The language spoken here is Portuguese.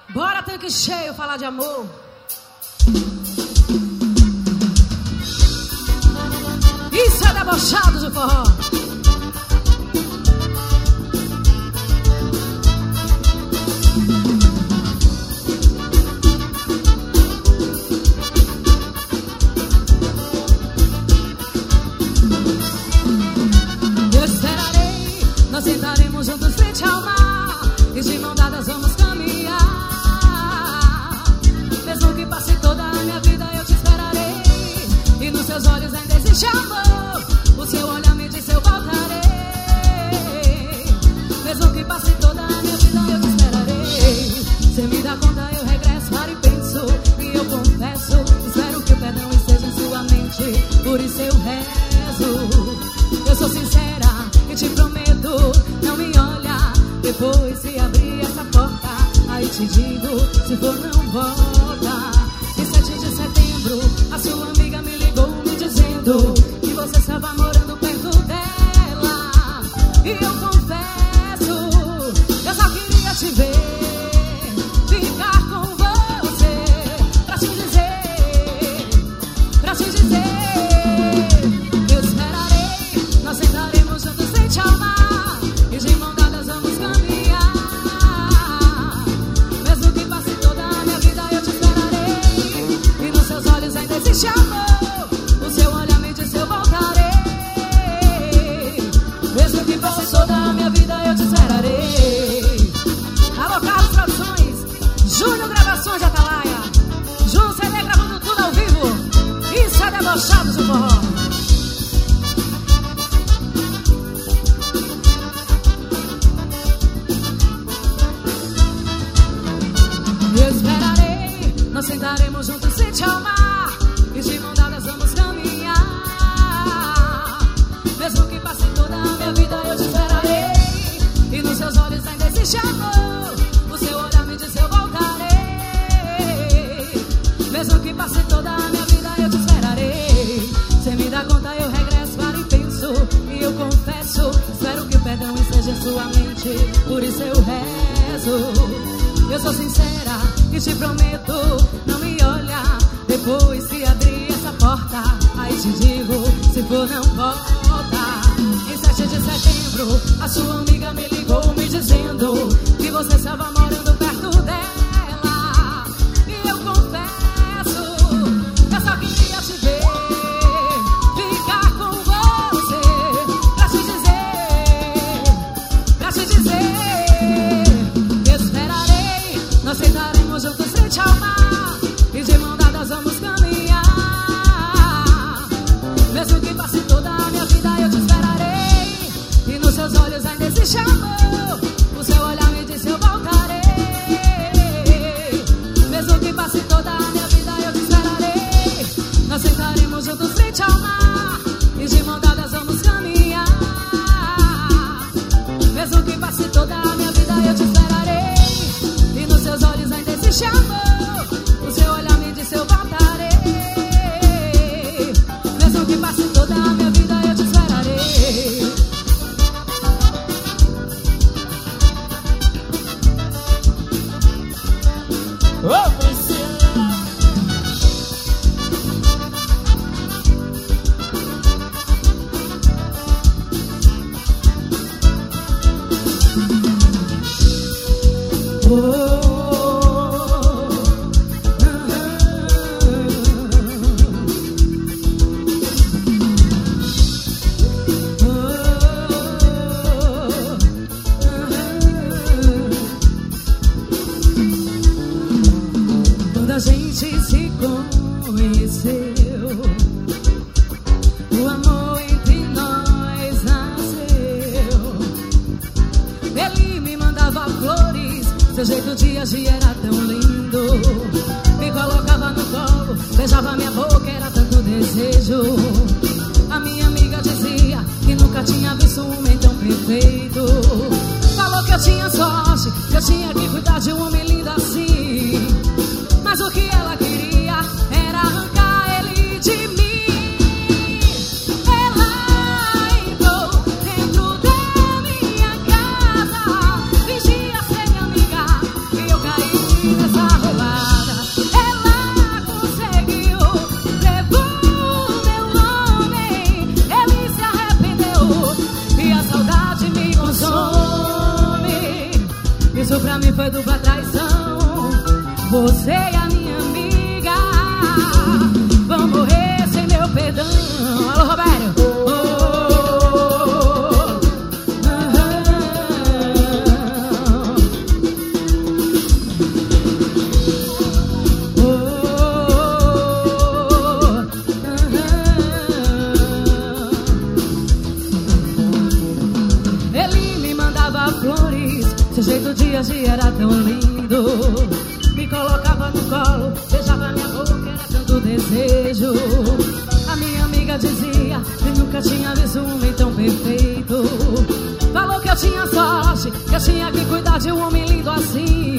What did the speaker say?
Bora, tanque cheio, falar de amor. Isso é debochado de forró. Eu esperarei, nós sentaremos juntos frente ao mar e de mão dadas vamos caminhar. Mesmo que passe toda a minha vida eu te esperarei, e nos seus olhos ainda existe amor. O seu olhar me diz eu voltarei. Mesmo que passe toda a minha vida eu te esperarei. Cê me dá conta eu regresso, paro e penso, e eu confesso, espero que o perdão esteja em sua mente, por isso eu rezo. Eu sou sincera e te prometo, não me olha. Depois se abrir essa porta, aí te digo, se for não volta. Em 7 de setembro, a sua amiga me ligou me dizendo que você estava morando perto dela. E eu confesso, eu só queria te ver, ficar com você, pra te dizer, eu esperarei, nós sentaremos juntos frente ao mar e de mão dadas vamos caminhar. Mesmo que passe toda a minha vida eu te esperarei, e nos seus olhos ainda existe amor. O seu olhar me diz eu voltarei. Mesmo que passe toda a minha vida eu te esperarei. Alô, Carlos Produções, Júnior Gravações de Atalaia, João CD gravando tudo ao vivo. Isso é debochado de forró. Eu esperarei, nós sentaremos juntos frente ao mar e de mão dadas vamos caminhar. Mesmo que passe toda a minha vida eu te esperarei, e nos seus olhos ainda existe amor. O seu olhar me diz eu voltarei. Mesmo que passe toda a minha vida eu te esperarei. Cê me dá conta eu regresso, paro e penso, e eu confesso, espero que o perdão esteja em sua mente, por isso eu rezo. Eu sou sincera e te prometo, não me olha. Depois se abrir essa porta, aí te digo, se for não volta. Em 7 de setembro, a sua amiga me ligou me dizendo que você estava morando perto dela. E eu confesso, eu só queria te ver, ficar com você, pra te dizer, eu esperarei, nós sentaremos juntos frente ao mar e de mão dadas vamos caminhar. Mesmo que passe toda a minha vida eu te esperarei, e nos seus olhos ainda existe amor. O seu olhar me diz eu voltarei. Mesmo que passe toda a minha vida eu te esperarei. Nós sentaremos juntos frente ao mar e de mão dadas vamos caminhar. Mesmo que passe toda a minha vida eu te esperarei, e nos seus olhos ainda existe amor. O seu olhar me diz eu voltarei. Mesmo que passe toda a minha vida eu te esperarei. Quando a gente se conheceu, o amor entre nós nasceu. Ele me mandava flores, seu jeito de agir era tão lindo. Me colocava no colo, beijava minha boca, era tanto desejo. A minha amiga dizia que nunca tinha visto um homem tão perfeito. Falou que eu tinha sorte, que eu tinha que cuidar de um homem lindo assim. Mas o que ela queria era arrancar ele de mim. Ela entrou dentro da minha casa, fingia ser minha amiga, e eu caí. Você é a minha amiga, vão morrer sem meu perdão. Alô, Roberto. Ele me mandava flores, seu jeito de agir era tão lindo. Me colocava no colo, beijava minha boca, era tanto desejo. A minha amiga dizia que nunca tinha visto um homem tão perfeito. Falou que eu tinha sorte, que eu tinha que cuidar de um homem lindo assim.